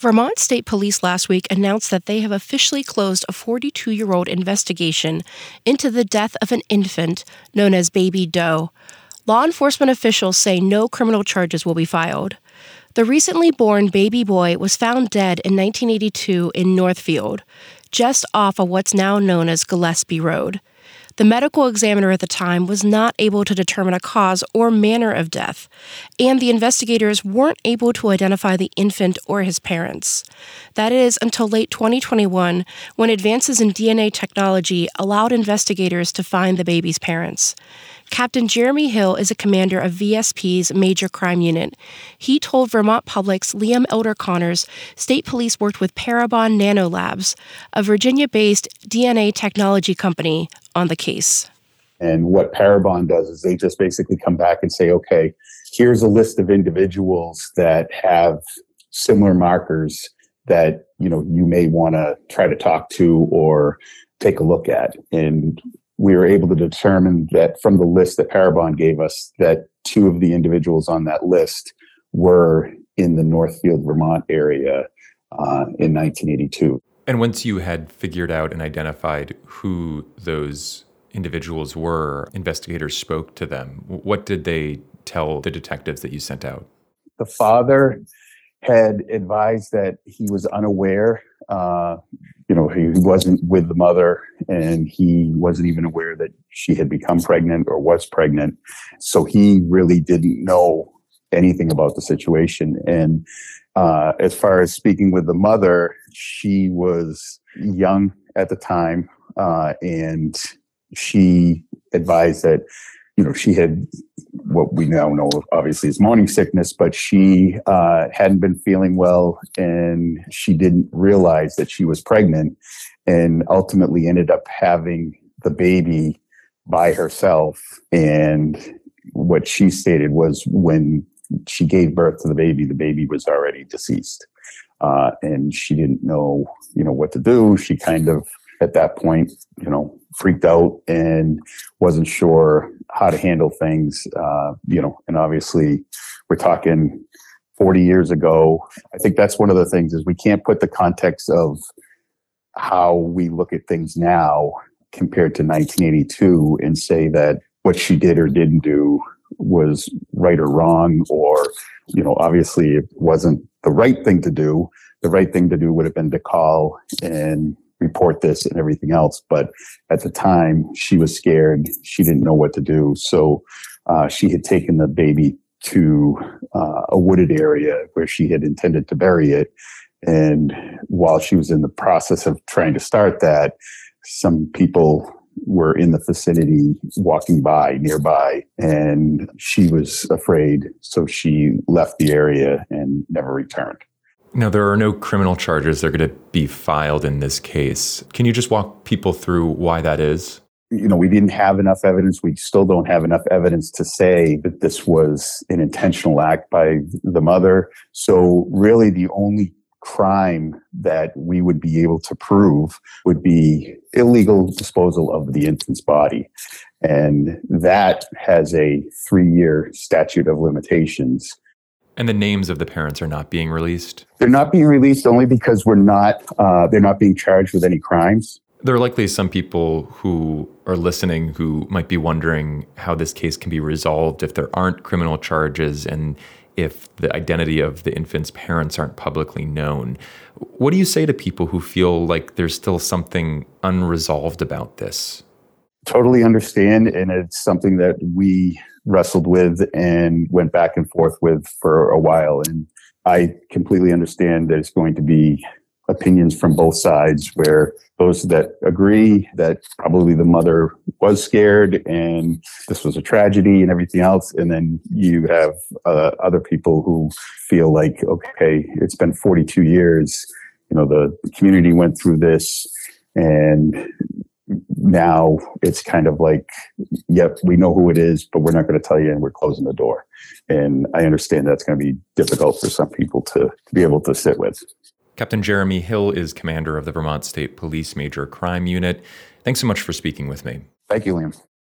Vermont State Police last week announced that they have officially closed a 42-year-old investigation into the death of an infant known as Baby Doe. Law enforcement officials say no criminal charges will be filed. The recently born baby boy was found dead in 1982 in Northfield, just off of what's now known as Gillespie Road. The medical examiner at the time was not able to determine a cause or manner of death, and the investigators weren't able to identify the infant or his parents. That is until late 2021, when advances in DNA technology allowed investigators to find the baby's parents. Captain Jeremy Hill is a commander of VSP's Major Crime Unit. He told Vermont Public's Liam Elder Connors state police worked with Parabon Nanolabs, a Virginia-based DNA technology company, on the case. And what Parabon does is they just basically come back and say, okay, here's a list of individuals that have similar markers that, you may want to try to talk to or take a look at. And we were able to determine that from the list that Parabon gave us, that two of the individuals on that list were in the Northfield, Vermont area in 1982. And once you had figured out and identified who those individuals were, investigators spoke to them. What did they tell the detectives that you sent out? The father had advised that he was unaware. He wasn't with the mother, and he wasn't even aware that she had become pregnant or was pregnant. So he really didn't know anything about the situation. And as far as speaking with the mother, she was young at the time, and she advised that, she had what we now know obviously is morning sickness, but she hadn't been feeling well, and she didn't realize that she was pregnant, and ultimately ended up having the baby by herself. And what she stated was when she gave birth to the baby was already deceased. And she didn't know, what to do. She kind of, at that point, freaked out and wasn't sure how to handle things, and obviously we're talking 40 years ago. I think that's one of the things is we can't put the context of how we look at things now compared to 1982 and say that what she did or didn't do was right or wrong, or, obviously it wasn't the right thing to do. The right thing to do would have been to call and report this and everything else. But at the time, she was scared. She didn't know what to do. So she had taken the baby to a wooded area where she had intended to bury it. And while she was in the process of trying to start that, some people were in the vicinity walking by nearby, and she was afraid. So she left the area and never returned. Now, there are no criminal charges that are going to be filed in this case. Can you just walk people through why that is? We didn't have enough evidence. We still don't have enough evidence to say that this was an intentional act by the mother. So really the only crime that we would be able to prove would be illegal disposal of the infant's body. And that has a 3-year statute of limitations. And the names of the parents are not being released? They're not being released only because they're not being charged with any crimes. There are likely some people who are listening who might be wondering how this case can be resolved if there aren't criminal charges and if the identity of the infant's parents aren't publicly known. What do you say to people who feel like there's still something unresolved about this? Totally understand, and it's something that we wrestled with and went back and forth with for a while. And I completely understand there's going to be opinions from both sides, where those that agree that probably the mother was scared and this was a tragedy and everything else. And then you have other people who feel like, okay, it's been 42 years, the community went through this, and now it's kind of like, yep, we know who it is, but we're not going to tell you, and we're closing the door. And I understand that's going to be difficult for some people to be able to sit with. Captain Jeremy Hill is commander of the Vermont State Police Major Crime Unit. Thanks so much for speaking with me. Thank you, Liam.